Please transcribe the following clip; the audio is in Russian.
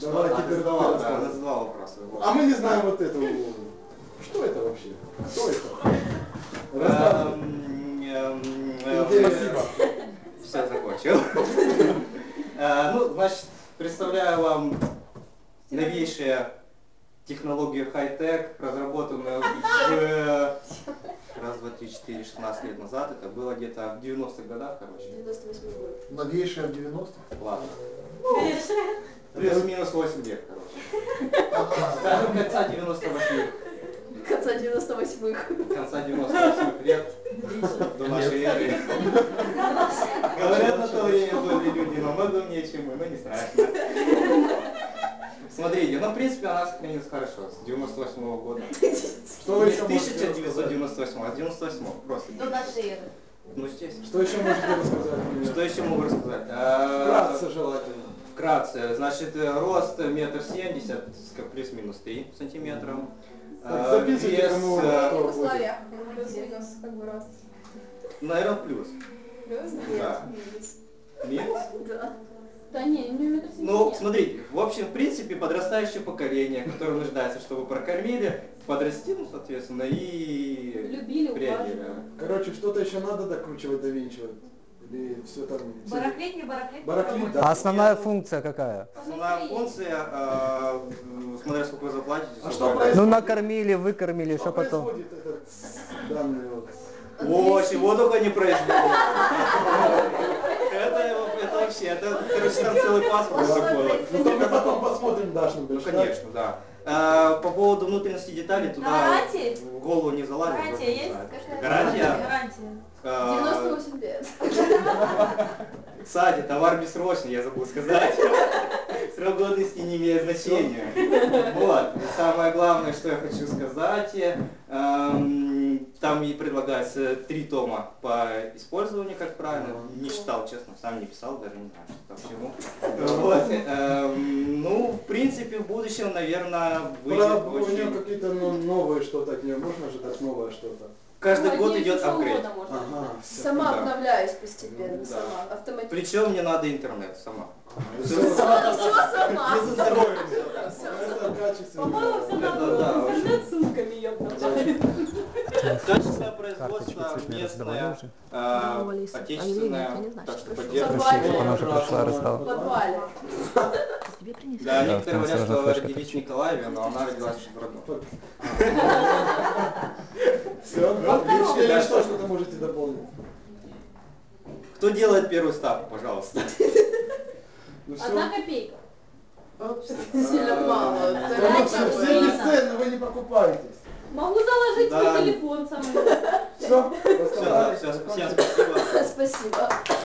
Давай теперь ты задавал, да, рассказывай. она задавала вопросы. Вот. А мы не знаем вот этого. Что это вообще? Кто это? Рассказывай. Спасибо. Все, закончил. Ну, значит, представляю вам новейшие технологии хай-тек, разработанные раз, два, три, четыре, 16 лет назад. Это было где-то в 90-х годах, короче. 98 год. Новейшая в 90-х? Ладно. Плюс-минус 8 лет, короче. Скажем, конца 98-х. Конца 98-х. Конца 98-х лет до нашей эры. Говорят, на то время были люди намного умнее, чем мы, но не страшно. Смотрите, ну в принципе она сохранилась хорошо, с 98-го года. Что вы Не еще с можете 1998, а с 98-го просто. До нашей эры. Ну, естественно. Что еще можете рассказать? Что еще могу рассказать? Вкратце желательно. Вкратце, значит, рост 1,70 м, плюс-минус 3 сантиметра. Так, записывайте, кому В кто каких будет. условиях? Плюс-минус, как бы рост. Наверное, плюс. Плюс? Да. Минус. Минус? Да. Да не метр Ну, смотрите, в общем, в принципе, подрастающее поколение, которое нуждается, чтобы прокормили, подрасти, ну, соответственно, и Любили, приодели. Короче, что-то еще надо докручивать, довинчивать? Или все там... Барахлит, не барахлит? Барахлит, да. А основная функция какая? Основная функция, смотря сколько вы заплатите. А сколько что это. Ну происходит? накормили, выкормили, Что что потом? происходит этот данный вот? О, чего только не происходит. Это вообще, это, короче, там целый паспорт такой. Ну то мы потом посмотрим, Даш, Ну, конечно, да. По поводу внутренности деталей, туда Гарантии? в голову не залазит. Гарантия есть? Гарантия? Гарантия. 98 лет. Кстати, товар бессрочный, я забыл сказать. Срок годности не имеет значения. Вот. И самое главное, что я хочу сказать, там и предлагается 3 тома по использованию, как правильно. Не читал, честно, сам не писал, даже не знаю, что там к чему. Вот. Ну, в принципе, в будущем, наверное, выйдет У нее очень... какие-то новые что-то от нее, можно ожидать новое что-то? Каждый год идет апгрейд. Ага. Сама Да. обновляюсь постепенно, Да. сама, автоматически. Причем мне надо интернет сама. Все Все сама. Это качественно. По-моему, все Это наоборот. да, Интернет сумками ёбнут. Качественное Карточки производство, цветные раздавали местное, уже? отечественное, так что Подвале. поддерживаем. Она уже прошла, В раздала. подвале. Да, Да, некоторые там говорят, сразу что флешка родились в Николаеве, но она родилась в Родном. Все, отлично. Или что, что-то можете дополнить? Кто делает первую ставку, пожалуйста? Ну все. 1 копейка. Сильно мало. Все бесценно, вы не покупаетесь. Могу заложить Да. свой телефон самый. Все, Все, всем спасибо. Спасибо.